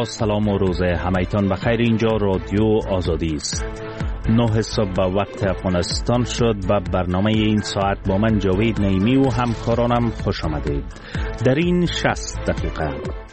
سلام و روز همایتان بخیر. اینجا رادیو آزادی است. 9 صبح به وقت افغانستان شد و برنامه این ساعت با من جاوید نعیمی و همکارانم خوش آمدید. در این 60 دقیقه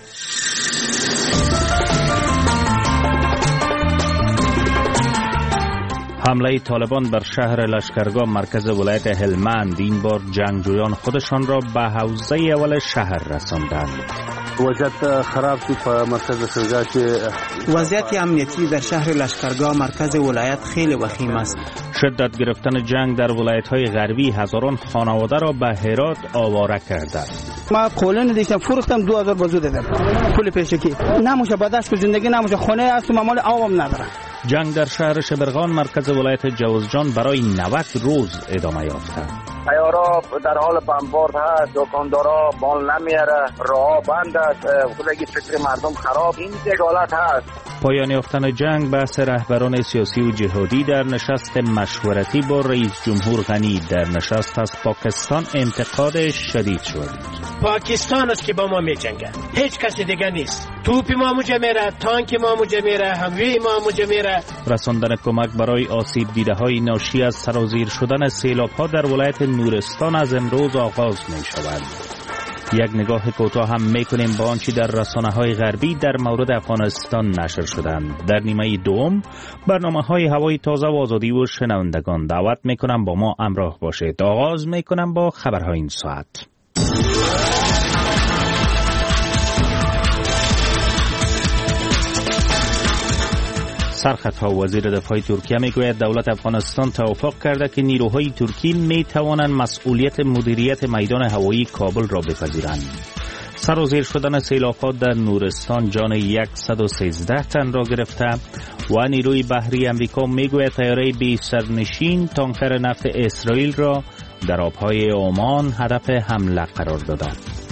حمله طالبان بر شهر لشکرگاه مرکز ولایت هلمند، این بار جنگجویان خودشان را به حوزه اول شهر رساندند. وضعیت خراب شد په مرکز لشکرگاه کې. وضعیت امنیتی در شهر لشکرگاه مرکز ولایت خیلی وخیم است. شدت گرفتن جنگ در ولایت‌های غربی هزاران خانواده را به هرات آواره کرده. ما قولن دیشتم فروختم 2000 بازو دادم پول پیشکی نموشه با دست زندگی نموشه، خانه است و مال آوام نداره. جنگ در شهر شبرغان مرکز ولایت جوزجان برای 90 روز ادامه یافته. سیارا در حال بمبارد هست، دکاندارا مال نمیاره، راه بند است، خودگی فکر مردم خراب، این حالت هست. پایان یافتن جنگ بحث رهبران سیاسی و جهادی در نشست مشورتی با رئیس جمهور غنی. در نشست از پاکستان انتقاد شدید شد. پاکستان است که با ما می جنگه، هیچ کسی دیگه نیست. توپ ما موجه میره، تانک ما موجه میره، حمله ما موجه میره. رساندن کمک برای آسیب دیده های ناشی از سرازیر شدن سیلاب ها در ولایت نورستان از امروز آغاز می شود. یک نگاه کوتاه هم میکنیم با آنچه در رسانه‌های غربی در مورد افغانستان نشر شدند. در نیمه دوم برنامه‌های هوای تازه و آزادی و شنوندگان دعوت میکنم با ما همراه باشید. آغاز میکنم با خبرهای این ساعت. سرخط ها. وزیر دفاع ترکیه میگوید دولت افغانستان توافق کرده که نیروهای ترکی می توانند مسئولیت مدیریت میدان هوایی کابل را بپذیرند. سرازیر شدن سیلاب‌ها در نورستان جان 113 تن را گرفته و نیروی بحری امریکا میگوید طیاره بی سرنشین تانکر نفت اسرائیل را در آبهای عمان هدف حمله قرار داده.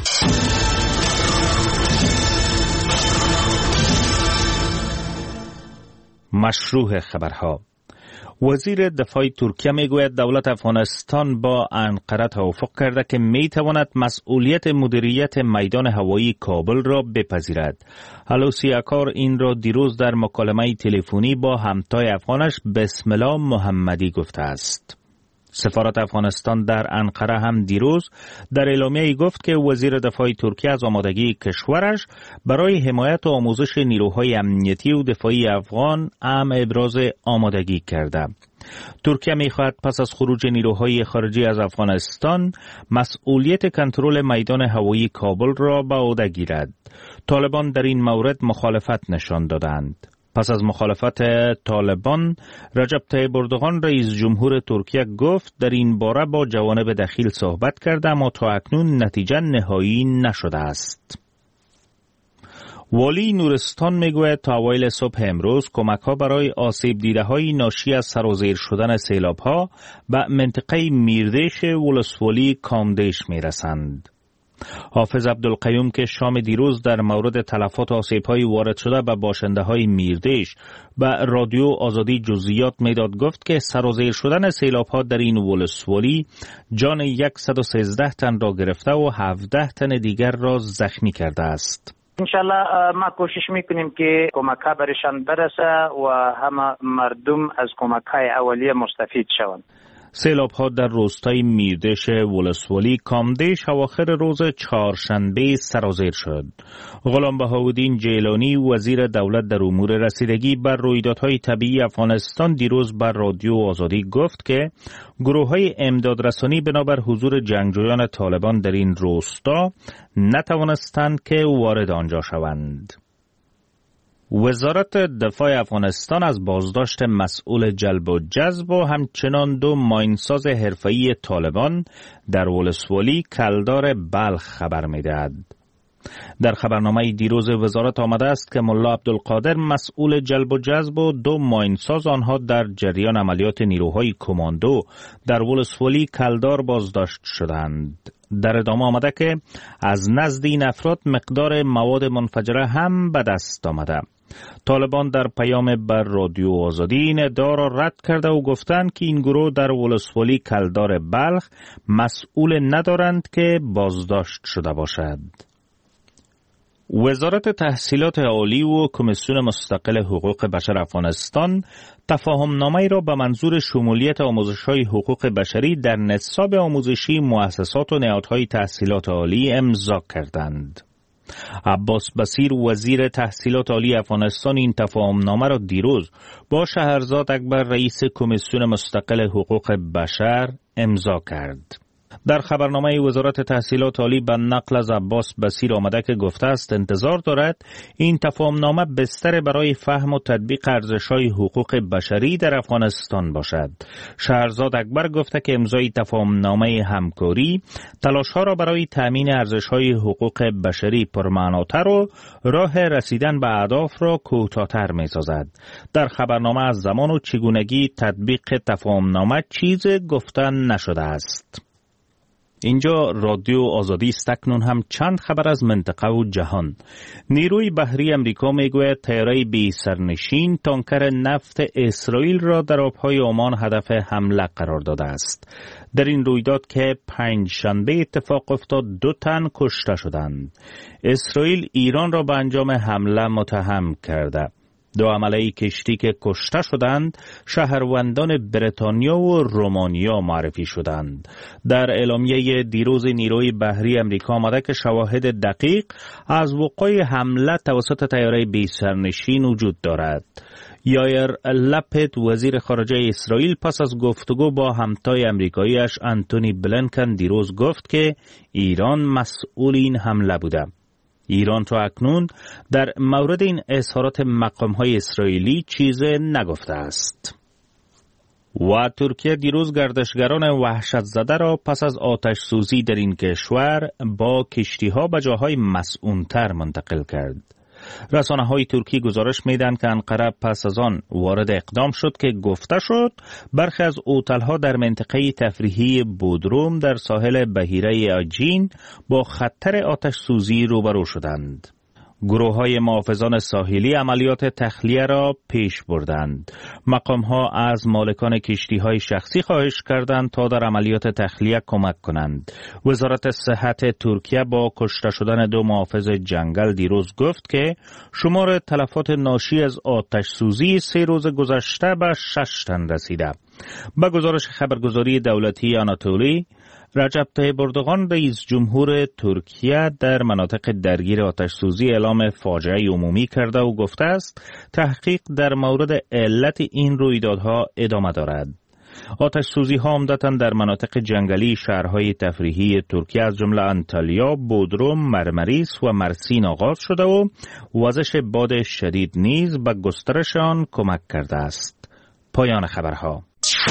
مشروع خبرها. وزیر دفاع ترکیه میگوید دولت افغانستان با انقره توافق کرده که میتواند مسئولیت مدیریت میدان هوایی کابل را بپذیرد. هلوسی اکار این را دیروز در مکالمه تلفنی با همتای افغانش بسم الله محمدی گفته است. سفارت افغانستان در انقره هم دیروز در اعلامیه‌ای گفت که وزیر دفاع ترکیه از آمادگی کشورش برای حمایت و آموزش نیروهای امنیتی و دفاعی افغان ابراز آمادگی کرده. ترکیه می‌خواهد پس از خروج نیروهای خارجی از افغانستان مسئولیت کنترل میدان هوایی کابل را به عهده گیرد. طالبان در این مورد مخالفت نشان دادند. پس از مخالفت طالبان، رجب طیب اردوغان رئیس جمهور ترکیه گفت در این باره با جوانب دخیل صحبت کرده اما تا اکنون نتیجه نهایی نشده است. والی نورستان میگوید تا اوایل صبح امروز کمک‌ها برای آسیب دیده‌های ناشی از سرازیر شدن سیلاب‌ها به منطقه میردیش ولسوالی کامدیش میرسند. حافظ عبدالقیوم که شام دیروز در مورد تلفات آسیب‌های وارد شده به باشنده‌های میردیش به رادیو آزادی جزئیات میداد گفت که سرازیر شدن سیلاب‌ها در این ولسوالی جان 113 تن را گرفته و 17 تن دیگر را زخمی کرده است. انشالله ما کوشش میکنیم که کمک‌ها برشان برسه و همه مردم از کمک‌های اولیه مستفید شوند. سیلاب‌ها در روستای میردیش ولسوالی کامدیش اواخر روز چهارشنبه سرازیر شد. غلام بهاءالدین جیلانی وزیر دولت در امور رسیدگی بر رویدادهای طبیعی افغانستان دیروز بر رادیو آزادی گفت که گروه‌های امدادرسانی بنابر حضور جنگجویان طالبان در این روستا نتوانستند که وارد آنجا شوند. وزارت دفاع افغانستان از بازداشت مسئول جلب و جذب و همچنان 2 ماینساز حرفه‌ای طالبان در ولسوالی کلدار بلخ خبر می‌دهد. در خبرنامه دیروز وزارت آمده است که ملا عبدالقادر مسئول جلب و جذب و 2 ماینساز آنها در جریان عملیات نیروهای کماندو در ولسوالی کلدار بازداشت شدند. در ادامه آمده که از نزد این افراد مقدار مواد منفجره هم به دست آمده. طالبان در پیام بر رادیو آزادی این ادعا را رد کرده و گفتند که این گروه در ولسوالی کلدار بلخ مسئول ندارند که بازداشت شده باشد. وزارت تحصیلات عالی و کمیسیون مستقل حقوق بشر افغانستان تفاهمنامه‌ای را به منظور شمولیت آموزش‌های حقوق بشری در نصاب آموزشی مؤسسات و نهادهای تحصیلات عالی امضا کردند. عباس بصیر وزیر تحصیلات عالی افغانستان این تفاهمنامه را دیروز با شهرزاد اکبر رئیس کمیسیون مستقل حقوق بشر امضا کرد. در خبرنامه وزارت تحصیلات عالی به نقل از عباس بصیر آمده که گفته است انتظار دارد این تفاهمنامه بستر برای فهم و تطبیق ارزش‌های حقوق بشری در افغانستان باشد. شهرزاد اکبر گفته که امضای تفاهمنامه همکاری تلاش‌ها را برای تامین ارزش‌های حقوق بشری پرمعناتر و راه رسیدن به اهداف را کوتاه‌تر می‌سازد. در خبرنامه از زمان و چگونگی تطبیق تفاهمنامه چیز گفته نشده است. اینجا رادیو آزادی است. اکنون هم چند خبر از منطقه و جهان. نیروی بحری امریکا میگوید طیاره بی سرنشین تانکر نفت اسرائیل را در آبهای عمان هدف حمله قرار داده است. در این رویداد که پنجشنبه اتفاق افتاد 2 تن کشته شدند. اسرائیل ایران را به انجام حمله متهم کرده. 2 عمله کشتی که کشته شدند شهروندان بریتانیا و رومانیا معرفی شدند. در اعلامیه دیروز نیروی بحری امریکا آمده که شواهد دقیق از وقوع حمله توسط طیاره بی سرنشین وجود دارد. یایر لپید وزیر خارجه اسرائیل پس از گفتگو با همتای امریکاییش انتونی بلینکن دیروز گفت که ایران مسئول این حمله بوده. ایران تا اکنون در مورد این اظهارات مقام‌های اسرائیلی چیز نگفته است. و ترکیه دیروز گردشگران وحشت زده را پس از آتش سوزی در این کشور با کشتی‌ها به جاهای مسئول‌تر منتقل کرد. رسانه‌های ترکی گزارش می‌دهند که انقره پس از آن وارد اقدام شد که گفته شد برخی از هتل‌ها در منطقه تفریحی بودروم در ساحل بحیره آجین با خطر آتش سوزی روبرو شدند. گروه‌های محافظان ساحلی عملیات تخلیه را پیش بردند. مقام‌ها از مالکان کشتی‌های شخصی خواهش کردند تا در عملیات تخلیه کمک کنند. وزارت صحت ترکیه با کشته شدن 2 محافظ جنگل دیروز گفت که شمار تلفات ناشی از آتش سوزی 3 روز گذشته به 6 تن رسیده. به گزارش خبرگزاری دولتی آناتولی، رجب طیب اردوغان رئیس جمهور ترکیه در مناطق درگیر آتش سوزی اعلام فاجعه عمومی کرده و گفته است تحقیق در مورد علت این رویدادها ادامه دارد. آتش سوزی ها عمدتاً در مناطق جنگلی شهرهای تفریحی ترکیه از جمله انتالیا، بودروم، مرمریس و مرسین آغاز شده و وزش باد شدید نیز به گسترش آن کمک کرده است. پایان خبرها.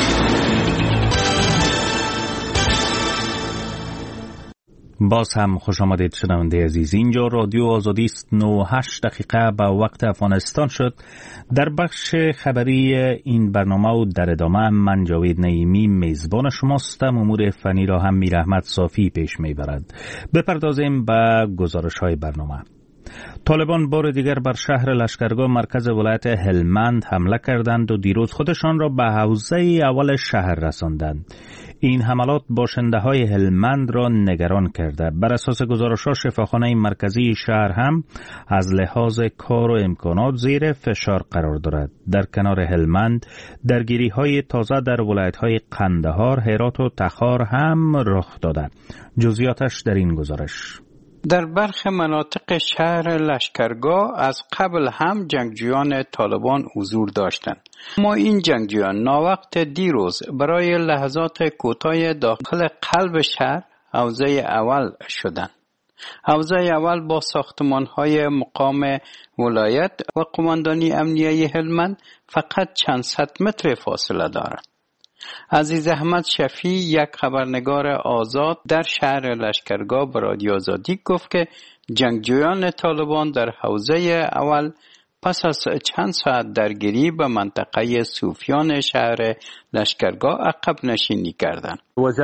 باز هم خوش آمدید شنونده عزیز. اینجا رادیو آزادی است. 9:08 دقیقه به وقت افغانستان شد. در بخش خبری این برنامه و در ادامه من جاوید نعیمی میزبان شماستم. امور فنی را هم میر احمد صافی پیش میبرد. بپردازیم به گزارش های برنامه. طالبان بار دیگر بر شهر لشکرگاه مرکز ولایت هلمند حمله کردند و دیروز خودشان را به حوزه اول شهر رساندند. این حملات باشنده‌های هلمند را نگران کرده. بر اساس گزارش‌ها شفاخانه مرکزی شهر هم از لحاظ کار و امکانات زیر فشار قرار دارد. در کنار هلمند درگیری‌های تازه در ولایت‌های قندهار، هرات و تخار هم رخ داده. جزئیاتش در این گزارش. در برخی مناطق شهر لشکرگاه از قبل هم جنگجویان طالبان حضور داشتند. اما این جنگجویان ناوقت دیروز برای لحظات کوتاه داخل قلب شهر حوزه اول شدند. حوزه اول با ساختمان‌های مقام ولایت و قماندانی امنیه هلمند فقط چند صد متر فاصله دارد. عزیز احمد شفیع، یک خبرنگار آزاد در شهر لشکرگاه، به رادیو آزادی گفت که جنگجویان طالبان در حوزه اول پس از چند ساعت درگیری به منطقه صوفیان شهر لشکرگاه عقب نشینی کردند.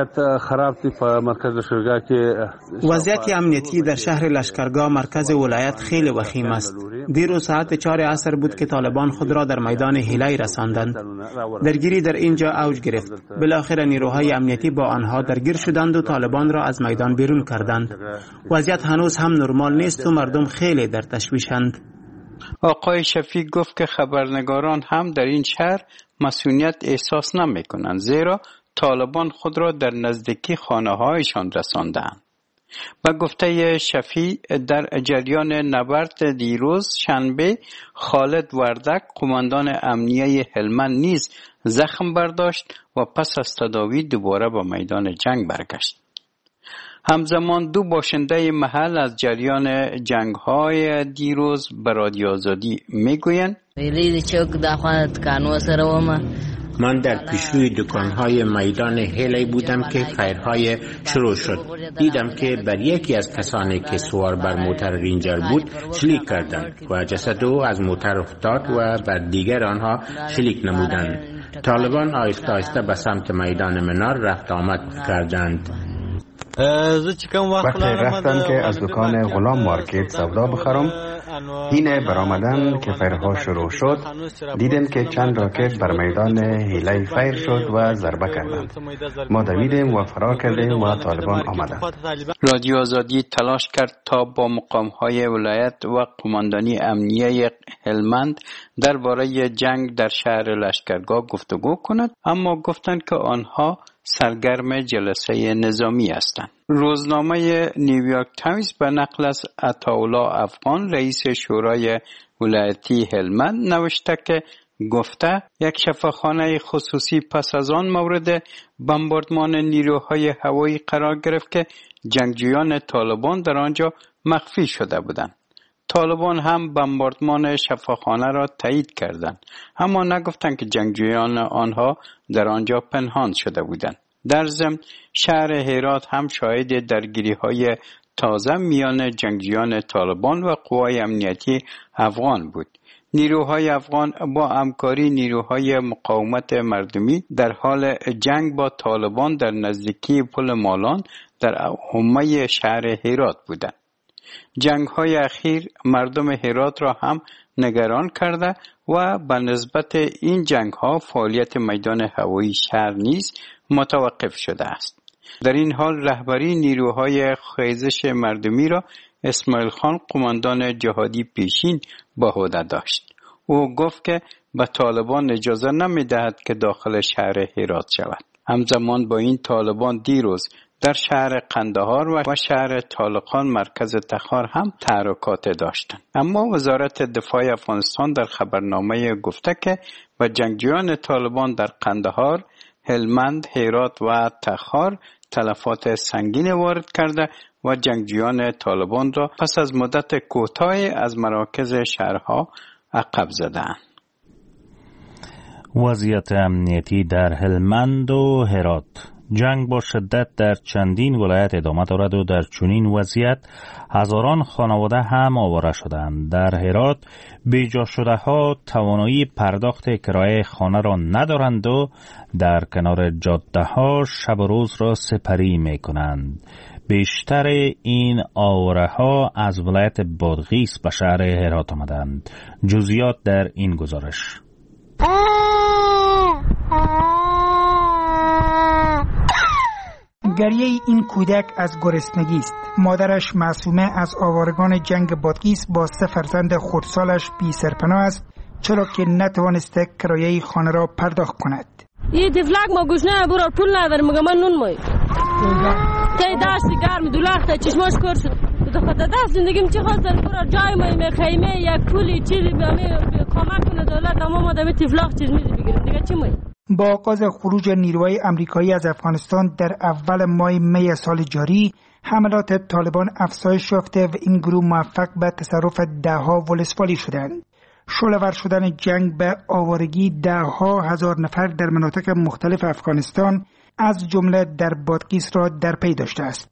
وضعیت امنیتی در شهر لشکرگاه مرکز ولایت خیلی وخیم است. دیروز ساعت 4 عصر بود که طالبان خود را در میدان هیلای رساندند. درگیری در اینجا اوج گرفت. بالاخره نیروهای امنیتی با آنها درگیر شدند و طالبان را از میدان بیرون کردند. وضعیت هنوز هم نرمال نیست و مردم خیلی در تشویشند. آقای شفیق گفت که خبرنگاران هم در این شهر مسئولیت احساس نمی کنند، زیرا طالبان خود را در نزدیکی خانه هایشان رساندند. با گفته شفیع در جریان نبرد دیروز شنبه خالد وردک قماندان امنیه هلمند نیز زخم برداشت و پس از تداوی دوباره به میدان جنگ برگشت. همزمان دو باشنده محل از جریان جنگ‌های دیروز به رادیو آزادی میگویند من در پیشروی دکان‌های میدان هیلی بودم که فایرهای شروع شد. دیدم که بر یکی از کسانی که سوار بر موتر رینجر بود شلیک کردند و جسد او از موتر افتاد و بر دیگر آنها شلیک نمودند. طالبان آهسته آهسته به سمت میدان منار رفت آمد کردند. وقتی رفتم که از دکان غلام مارکت سودا بخرم، اینه برآمدن که فیرها شروع شد. دیدم که چند راکت بر میدان هیلای فیر شد و ضربه کردند. ما دویدیم و فرار کردیم و طالبان آمدند. رادیو آزادی تلاش کرد تا با مقام‌های ولایت و قماندانی امنیه هلمند درباره جنگ در شهر لشکرگاه گفتگو کند، اما گفتند که آنها سرگرم جلسه نظامی هستند. روزنامه نیویورک تایمز به نقل از عطاالله افغان رئیس شورای ولایتی هلمند نوشته که گفته یک شفاخانه خصوصی پس از آن مورد بمباردمان نیروهای هوایی قرار گرفت که جنگجویان طالبان در آنجا مخفی شده بودند. طالبان هم بمباردمان شفاخانه را تایید کردند، اما نگفتند که جنگجویان آنها در آنجا پنهان شده بودند. در ضمن شهر هرات هم شاهد درگیری‌های تازه میان جنگجویان طالبان و قوای امنیتی افغان بود. نیروهای افغان با همکاری نیروهای مقاومت مردمی در حال جنگ با طالبان در نزدیکی پل مالان در حومه شهر هرات بودند. جنگ‌های اخیر مردم هرات را هم نگران کرده و به نسبت این جنگ‌ها فعالیت میدان هوایی شهر نیز متوقف شده است. در این حال رهبری نیروهای خیزش مردمی را اسماعیل خان قماندان جهادی پیشین به عهده داشت. او گفت که به طالبان اجازه نمی‌دهد که داخل شهر هرات شود. همزمان با این طالبان دیروز در شهر قندهار و شهر طالقان مرکز تخار هم تحرکات داشتند. اما وزارت دفاع افغانستان در خبرنامه گفته که به جنگجویان طالبان در قندهار، هلمند، هرات و تخار تلفات سنگین وارد کرده و جنگجویان طالبان را پس از مدت کوتاهی از مراکز شهرها عقب زدند. وضعیت امنیتی در هلمند و هرات. جنگ با شدت در چندین ولایت ادامه دارد و در چنین وضعیت هزاران خانواده هم آواره شدند. در هرات بیجا شده ها توانایی پرداخت کرایه خانه را ندارند و در کنار جاده ها شب و روز را سپری می کنند. بیشتر این آواره ها از ولایت بادغیس به شهر هرات آمدند. جزئیات در این گزارش. گریه این کودک از گرسنگی است. مادرش معصومه از آوارگان جنگ بادغیس با 3 فرزند خردسالش بی سرپناه است، چرا که نتوانسته کرایه خانه را پرداخت کند. یه دیفلک ما گوشنه برار پول ندارم، مگه من نون مای تی دستی گرم دولخته چشماش کار شد. تو خدا دست زندگیم چه خواستن برار جای مای خیمه یک پولی چیزی کمک کنه دولت، اما ما دمی تیفلاق چیز میزی بگیرم دیگه چی مای. با آغاز خروج نیروهای آمریکایی از افغانستان در اول ماه می سال جاری، حملات طالبان افزایش یافته و این گروه موفق به تصرف دهها ولسوالی شدند. شعله‌ور شدن جنگ به آوارگی دهها هزار نفر در مناطق مختلف افغانستان از جمله در بادغیس را در پی داشته است.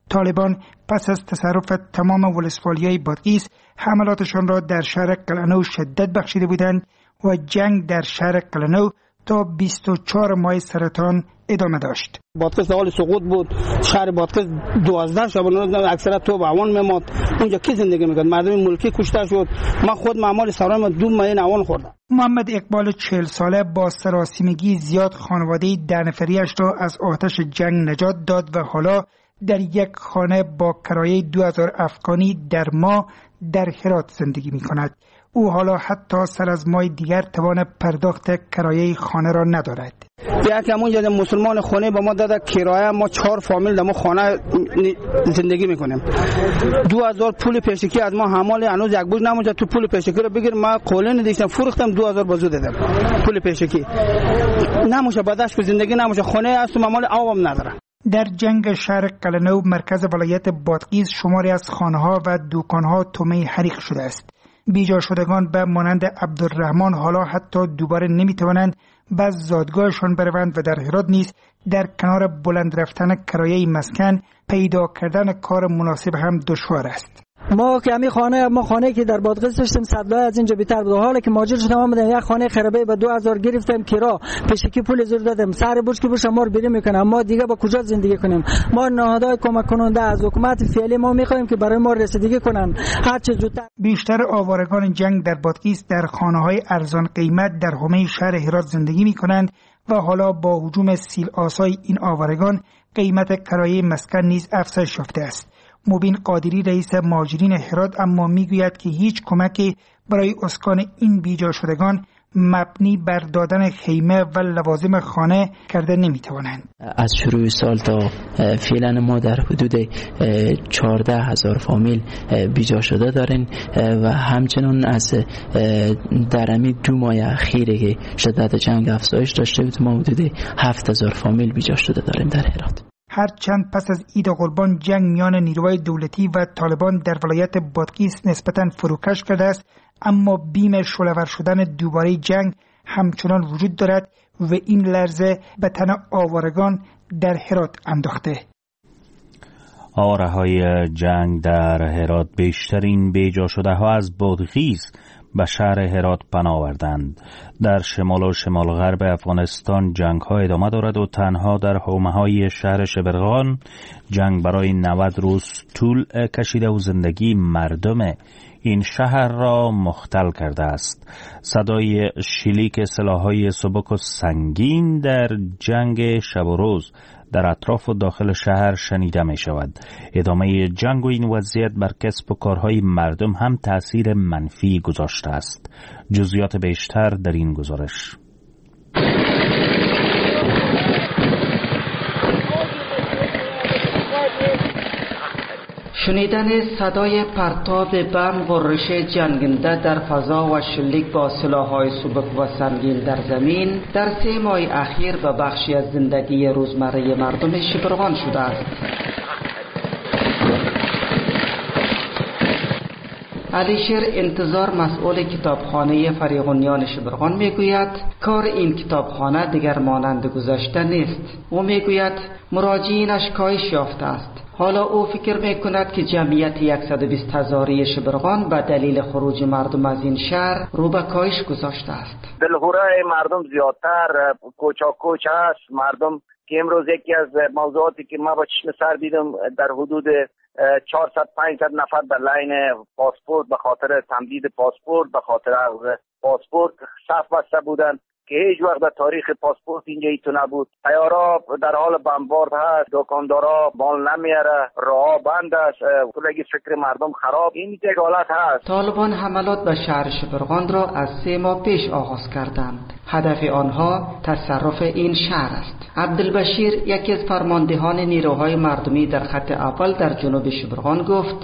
طالبان پس از تصرف تمام ولسوالیای بادغیس حملاتشان را در شهر قلعه‌نو شدت بخشیده بودند و جنگ در شهر قلعه‌نو تا 24 ماه سرطان ادامه داشت. بادغیس حال سقوط بود. شهر بادغیس 12 شب روز اکثرا تو باون میموند. اونجا کی زندگی میکرد؟ مردم ملکی کشته شد. من خود معمول سرام 2 ماه نوان خوردم. محمد اقبال 40 ساله با سراسیمگی زیاد خانواده 10 نفریش را از آتش جنگ نجات داد و حالا در یک خانه با کرایه 2000 افغانی در ماه در هرات زندگی میکند. او حالا حتی سر از ماه دیگر توان پرداخت کرایه خانه را ندارد. یک همونجا مسلمان خانه با ما داده کرایه، ما 4 فامیل در ما خانه زندگی میکنیم. 2000 پول پیشکی از ما حمال هنوز یک بوج نمونده. تو پول پیشکی رو بگیر، ما قولین دیشتم فروختم 2000 بازو دادم پول پیشکی. نموشه بدش زندگی نموشه، خانه است مال آوام نداره. در جنگ شهر قلعه‌نو مرکز ولایت بادغیس شماری از خانه‌ها و دکان‌ها طمع حریق شده است. بیجا شدگان به مانند عبدالرحمن حالا حتی دوباره نمیتوانند به زادگاهشان بروند و در هرات نیز در کنار بلند رفتن کرایه مسکن پیدا کردن کار مناسب هم دشوار است. ما که همین خانه که در بادغیس داشتیم صدلای از اینجا بیتر بود. حالا که ماجر شدم آمدن یک خانه خرابه به 2000 گرفتم کرا، پیشکی پول زور دادم، سر بوش که بوش ما رو بیرون میکنه. ما دیگه با کجا زندگی کنیم؟ ما نهادهای کمک کننده از حکومت فعلی ما میخوایم که برای ما رسیدگی کنن هر چه زودتر. بیشتر آوارگان جنگ در بادغیس در خانه‌های ارزان قیمت در حومه شهر هرات زندگی میکنند و حالا با هجوم سیل آسای این آوارگان قیمت کرایه مسکن نیز افزایش یافته است. مبین قادری رئیس مهاجرین هرات اما میگوید که هیچ کمکی برای اسکان این بیجا شدگان مبنی بر دادن خیمه و لوازم خانه کرده نمیتوانند. از شروع سال تا فعلا ما در حدود 14,000 فامیل بیجا شده داریم و همچنین از در همین 2 ماه اخیر که شدت جنگ افزایش داشته بود ما حدود 7,000 فامیل بیجا شده داریم در هرات. هرچند پس از عید قربان جنگ میان نیروهای دولتی و طالبان در ولایت بادغیس نسبتاً فروکش کرده است، اما بیم شعله‌ور شدن دوباره جنگ همچنان وجود دارد و این لرزه به تن آوارگان در هرات انداخته. آواره‌های جنگ در هرات بیشترین بیجا شده ها از بادغیس به شهر هرات پناه آوردند. در شمال و شمال غرب افغانستان جنگ ها ادامه دارد و تنها در حومه های شهر شبرغان جنگ برای 90 روز طول کشیده و زندگی مردم این شهر را مختل کرده است. صدای شلیک سلاح‌های سبک و سنگین در جنگ شب و روز در اطراف و داخل شهر شنیده می شود. ادامه جنگ و این وضعیت بر کسب و کارهای مردم هم تأثیر منفی گذاشته است. جزئیات بیشتر در این گزارش. شنیدن صدای پرتاب بم غرش جنگنده در فضا و شلیک با سلاح‌های سبک و سنگین در زمین در 3 ماه اخیر به بخشی از زندگی روزمره مردم شبرغان شده است. علیشیر انتظار مسئول کتابخانه فریغونیان شبرغان میگوید کار این کتابخانه دیگر مانند گذشته نیست. او میگوید مراجعینش کاهش یافته است. حالا او فکر میکند که جمعیت 120,000 شبرغان به دلیل خروج مردم از این شهر رو به کاهش گذاشته است. دلهوره مردم زیادتر کوچاکوچ است. مردم که امروز یکی از موضوعاتی که ما با چشم سر دیدم در حدود 400-500 نفر در لاین پاسپورت به خاطر تمدید پاسپورت به خاطر پاسپورت صف بسته بودند که هیچ وقت در تاریخ پاسپورت اینجا تو نبود. طیارا در حال بمبارد هست، دکاندارا مال نمیاره، راه بند است، کلگی فکر مردم خراب. این یک حالت هست. طالبان حملات به شهر شبرغان را از 3 ماه پیش آغاز کردند. هدف آنها تصرف این شهر است. عبدالبشیر یکی از فرماندهان نیروهای مردمی در خط اول در جنوب شبرغان گفت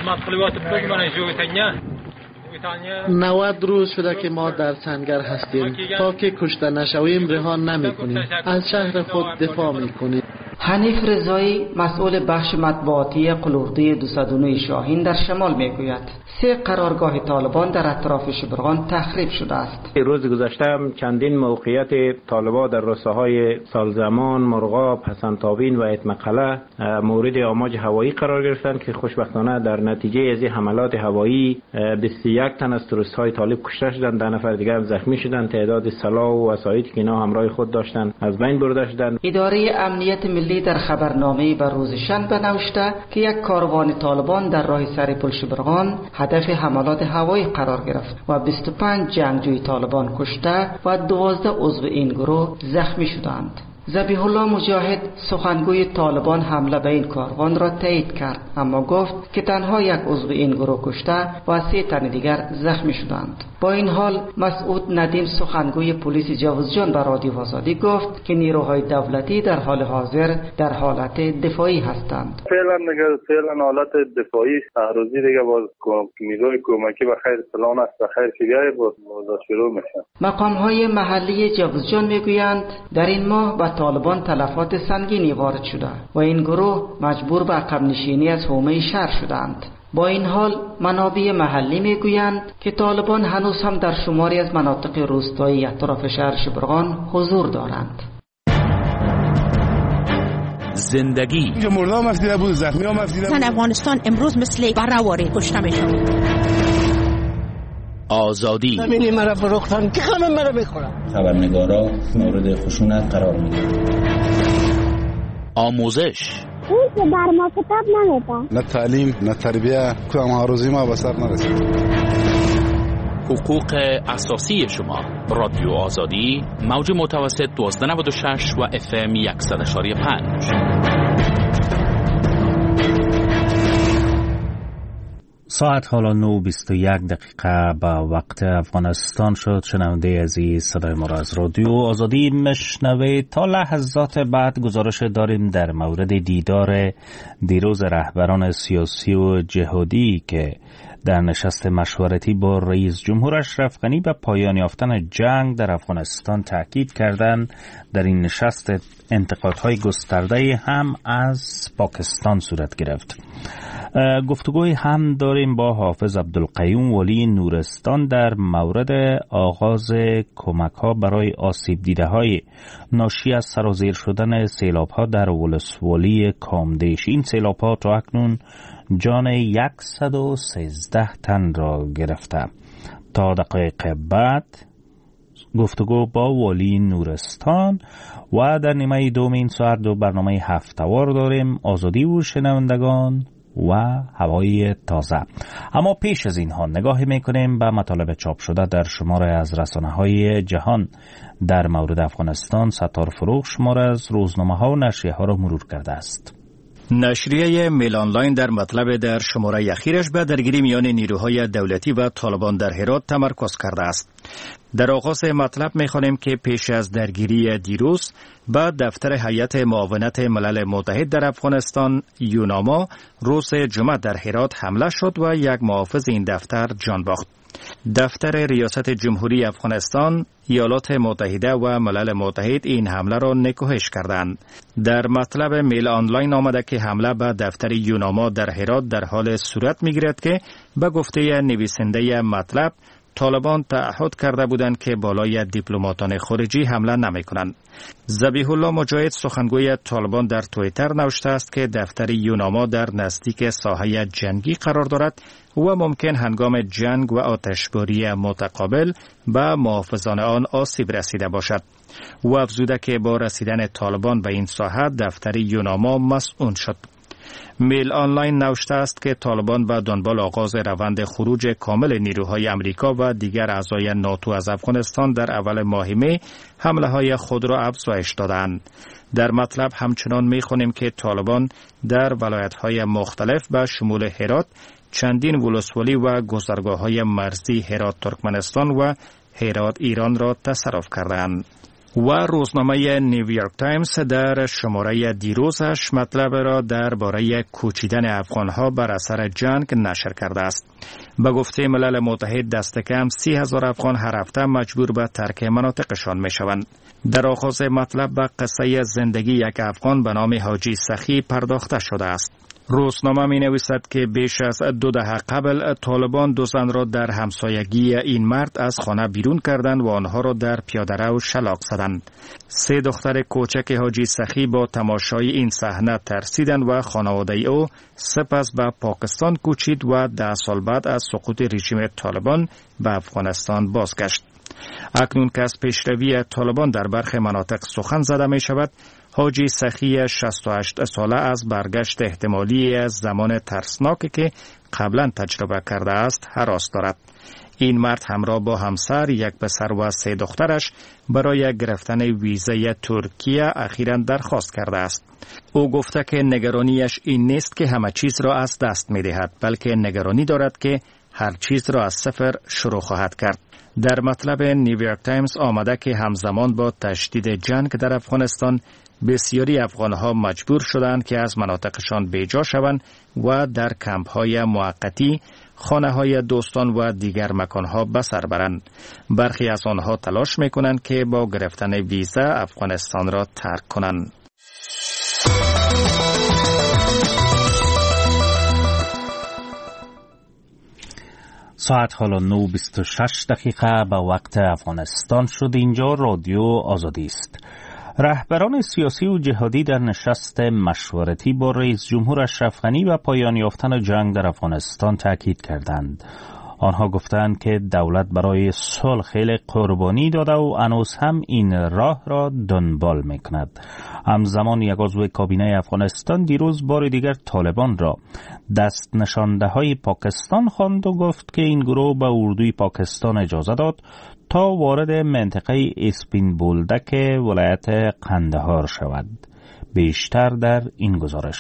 90 روز شده که ما در سنگر هستیم. تا که کشته نشویم رها نمی کنیم. از شهر خود دفاع می کنیم. حنیف رضایی مسئول بخش مطبوعاتی قلوردوی 209 شاهین در شمال میگوید 3 قرارگاه طالبان در اطراف شبرغان تخریب شده است. روز گذشته چندین موقعیت طالبان در روستاهای سالزمان، مرغاب، حسن تابین و اتمقله مورد آماج هوایی قرار گرفتند که خوشبختانه در نتیجه از حملات هوایی 21 تن از تروریست‌های طالب کشته شدند، 10 نفر دیگر زخمی شدند. تعداد سلاح و وسایلی که اینا همراه خود داشتند از بین برده شدند. اداره امنیت ملی در خبرنامه‌ای بر روز شنبه نوشته که یک کاروان طالبان در راه سر پل شبرغان هدف حملات هوایی قرار گرفت و 25 جنگجوی طالبان کشته و 12 عضو این گروه زخمی شدند. ذبیح الله مجاهد سخنگوی طالبان حمله به این کاروان را تایید کرد، اما گفت که تنها یک عضو این گروه کشته و 3 تن دیگر زخمی شدند. با این حال مسعود ندیم سخنگوی پلیس جوزجان به رادیو آزادی گفت که نیروهای دولتی در حال حاضر در حالت دفاعی هستند. فعلا حالت دفاعی است. روزی دیگه باز نیروی کمکی به خیر سلام است، به خیر شیعه باز شروع میشه. مقام‌های محلی جوزجان میگویند در این ماه به طالبان تلفات سنگینی وارد شده و این گروه مجبور به عقب نشینی از حومه شهر شدند. با این حال منابع محلی میگویند که طالبان هنوز هم در شماری از مناطق روستایی اطراف شهر شبرغان حضور دارند. زندگی اینجا مردم مفیده بود، زخمی ها مفیده بود. افغانستان امروز مثل برآوری کشته میشد. آزادی زمینی مرا فروختن که همه مرا میخورن. خبرنگارا مورد خشونت قرار میدن. آموزش اون که بر ما کتاب نمیده، نه تعلیم نه تربیه، که هر ما به سر نرسید. حقوق اساسی شما. رادیو آزادی موج متوسط 1296 و FM 100.5. ساعت حالا 9:21 به وقت افغانستان شد. شنونده عزیز صدای ما را از رادیو آزادی مشنوید. تا لحظات بعد گزارش داریم در مورد دیدار دیروز رهبران سیاسی و جهادی که در نشست مشورتی با رئیس جمهور اشرف غنی به پایان یافتن جنگ در افغانستان تاکید کردند. در این نشست انتقادهای گسترده هم از پاکستان صورت گرفت. گفتگوی هم داریم با حافظ عبدالقیوم ولی نورستان در مورد آغاز کمک‌ها برای آسیب دیده‌های ناشی از سرازیر شدن سیلاب‌ها در ولسوالی کامدیش. این سیلاب‌ها تا اکنون جان 113 تن را گرفته. تا دقایق بعد گفتگو با ولی نورستان و در نیمه دوم این ساعت دو برنامه هفته‌وار داریم، آزادی و شنوندگان و هوای تازه. اما پیش از اینها نگاهی میکنیم به مطالب چاپ شده در شماره از رسانه‌های جهان در مورد افغانستان. ستار فروغ شماره از روزنامه‌ها و نشریه‌ها را مرور کرده است. نشریه میل آنلاین در مطلب در شماره اخیرش به درگیری میان نیروهای دولتی و طالبان در هرات تمرکز کرده است. در آغاز مطلب می‌خوانیم که پیش از درگیری دیروز به دفتر هیئت معاونت ملل متحد در افغانستان یوناما روز جمعه در هرات حمله شد و یک محافظ این دفتر جان باخت. دفتر ریاست جمهوری افغانستان، ایالات متحده و ملل متحد این حمله را نکوهش کردند. در مطلب میل آنلاین آمده که حمله به دفتر یوناما در هرات در حال صورت می‌گیرد که به گفته نویسنده مطلب طالبان تعهد کرده بودند که بالای دیپلماتان خارجی حمله نمی‌کنند. ذبیح الله مجاهد سخنگوی طالبان در توییتر نوشته است که دفتر یوناما در نزدیک ساحه جنگی قرار دارد و ممکن هنگام جنگ و آتشباری متقابل به محافظان آن آسیب رسیده باشد. او افزوده که با رسیدن طالبان به این ساحه دفتر یوناما مسئول شد. میل آنلاین نوشته است که طالبان به دنبال آغاز روند خروج کامل نیروهای امریکا و دیگر اعضای ناتو از افغانستان در اول ماه می حمله های خود را افزایش دادند. در مطلب همچنان می‌خوانیم که طالبان در ولایت‌های مختلف به شمول هرات چندین ولسوالی و گذرگاه‌های مرزی هرات ترکمنستان و هرات ایران را تصرف کردند. و روزنامه نیویورک تایمز در شماره دیروزش مطلب را درباره کوچیدن افغان‌ها بر اثر جنگ نشر کرده است. به گفته ملل متحد دست کم 30,000 افغان هر هفته مجبور به ترک مناطقشان می شوند. در آغاز مطلب به قصه زندگی یک افغان به نام حاجی سخی پرداخته شده است. روزنامه می نویسد که بیش از 2 دهه قبل طالبان 2 زن را در همسایگی این مرد از خانه بیرون کردند و آنها را در پیاده‌رو شلاق زدند. 3 دختر کوچک حاجی سخی با تماشای این صحنه ترسیدند و خانواده او سپس به پاکستان کوچید و 10 سال بعد از سقوط رژیم طالبان به افغانستان بازگشت. اکنون که از پیشروی طالبان در برخی مناطق سخن زده می شود، حاجی سخی 68 ساله از برگشت احتمالی از زمان ترسناکی که قبلا تجربه کرده است هراس دارد. این مرد همراه با همسر، 1 پسر و 3 دخترش برای گرفتن ویزای ترکیه اخیراً درخواست کرده است. او گفته که نگرانیش این نیست که همه چیز را از دست می دهد، بلکه نگرانی دارد که هر چیز را از صفر شروع خواهد کرد. در مطلب نیویورک تایمز آمده که همزمان با تشدید جنگ در افغانستان بسیاری افغانها مجبور شدند که از مناطقشان بیجا شوند و در کمپ‌های موقتی، خانه‌های دوستان و دیگر مکانها بسر برند. برخی از آنها تلاش می‌کنند که با گرفتن ویزا افغانستان را ترک کنند. ساعت حالا 9:26 به وقت افغانستان شد. اینجا رادیو آزادی است. رهبران سیاسی و جهادی در نشست مشورتی با رئیس جمهور اشرف غنی و پایان یافتن جنگ در افغانستان تاکید کردند. آنها گفتند که دولت برای صلح خیلی قربانی داده و هنوز هم این راه را دنبال میکند. همزمان یک عضو کابینه افغانستان دیروز بار دیگر طالبان را دست نشانده های پاکستان خواند و گفت که این گروه به اردوی پاکستان اجازه داد تا وارد منطقه اسپین بولدک ولایت قندهار شود. بیشتر در این گزارش.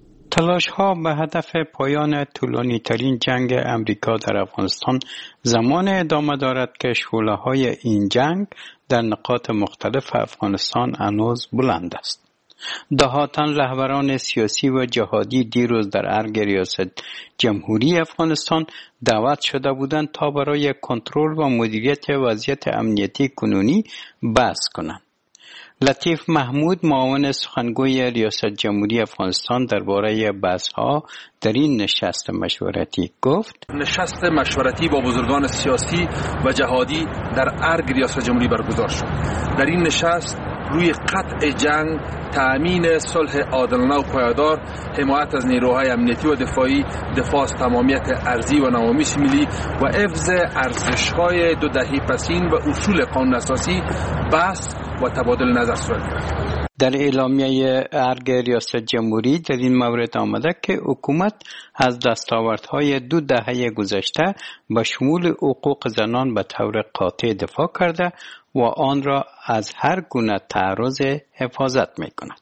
تلاش ها به هدف پایان طولانی ترین جنگ امریکا در افغانستان زمان ادامه دارد که شعله های این جنگ در نقاط مختلف افغانستان هنوز بلند است. دهاتن رهبران سیاسی و جهادی دیروز در ارگ ریاست جمهوری افغانستان دعوت شده بودند تا برای کنترل و مدیریت وضعیت امنیتی کنونی بحث کنند. لطیف محمود معاون سخنگوی ریاست جمهوری افغانستان درباره بحث‌ها در این نشست مشورتی گفت: نشست مشورتی با بزرگان سیاسی و جهادی در ارگ ریاست جمهوری برگزار شد. در این نشست روی قطع جنگ، تأمین صلح عادلانه و پایدار، حمایت از نیروهای امنیتی و دفاعی، دفاع از تمامیت ارضی و نوامیس ملی و حفظ ارزش‌های 2 دهه پسین و اصول قانون اساسی بحث و تبادل نظر صورت گرفت. در اعلامیه ارگ ریاست جمهوری در این مورد آمده که حکومت از دستاوردهای 2 دهه گذشته به شمول حقوق زنان به طور قاطع دفاع کرده و آن را از هر گونه تعرض حفاظت می کند.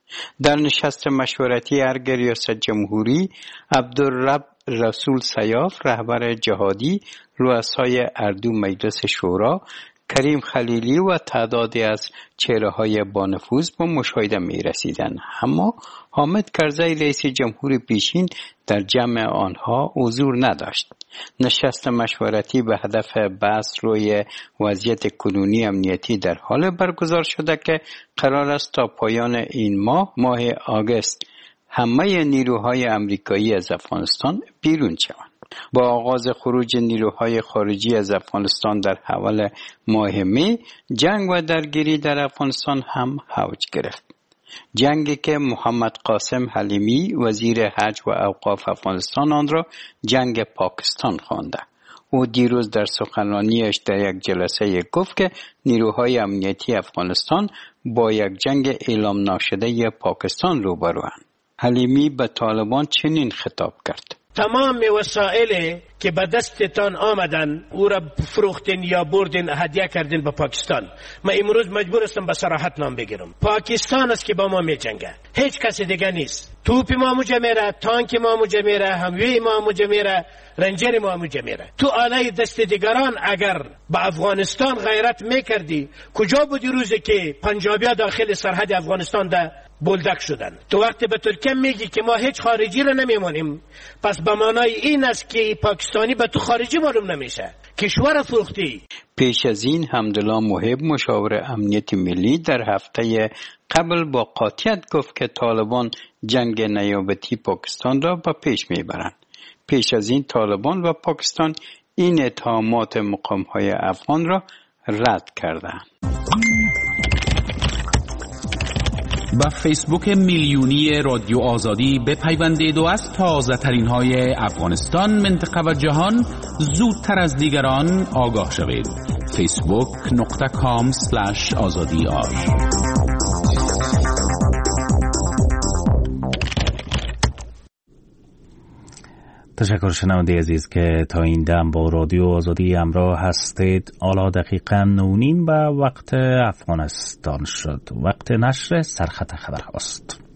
در نشست مشورتی ارگ ریاست جمهوری، عبدالرب رسول سیاف رهبر جهادی، رؤسای اردو مجلس شورا، کریم خلیلی و تعدادی از چهره‌های بانفوذ به مشاهده می‌رسیدند، اما حامد کرزی رئیس جمهور پیشین در جمع آنها حضور نداشت. نشست مشورتی به هدف بحث روی وضعیت کنونی امنیتی در حال برگزار شده که قرار است تا پایان این ماه آگوست همه نیروهای امریکایی از افغانستان بیرون شوند. با آغاز خروج نیروهای خارجی از افغانستان در اول ماه می، جنگ و درگیری در افغانستان هم اوج گرفت. جنگی که محمد قاسم حلیمی وزیر حج و اوقاف افغانستان آن را جنگ پاکستان خوانده. او دیروز در سخنرانیش در یک جلسه گفت که نیروهای امنیتی افغانستان با یک جنگ اعلام ناشده پاکستان روبروند. حلیمی به طالبان چنین خطاب کرد: تمام وسایلی که به دستتان آمدن او را فروختین یا بردین هدیه کردین به پاکستان. من امروز مجبور هستم به صراحت نام بگیرم. پاکستان است که با ما می جنگه، هیچ کسی دیگه نیست. توپ ما موجه میره، تانک ما موجه میره، هموی ما موجه میره، رنجر ما موجه میره. تو آله دست دیگران اگر به افغانستان غیرت میکردی، کجا بودی روزی که پنجابیا داخل سرحد افغانستان ده بلدک شدن؟ تو وقتی به ترکیه میگی که ما هیچ خارجی رو نمیمونیم، پس به معنای این است که پاکستانی به تو خارجی معلوم نمیشه، کشور فروختی. پیش از این حمدالله محب مشاور امنیت ملی در هفته قبل با قاطعیت گفت که طالبان جنگ نیابتی پاکستان را به پیش میبرند. پیش از این طالبان و پاکستان این اتهامات مقام‌های افغان را رد کردند. با فیسبوک میلیونی رادیو آزادی بپیوندید و از تازه ترین های افغانستان، منطقه و جهان زودتر از دیگران آگاه شوید. facebook.com/azadi.ar. تشکر شنونده عزیز که تا این دم با رادیو آزادی همراه هستید. حالا دقیقاً 9:30 به وقت افغانستان شد. وقت نشر سرخط خبر هاست.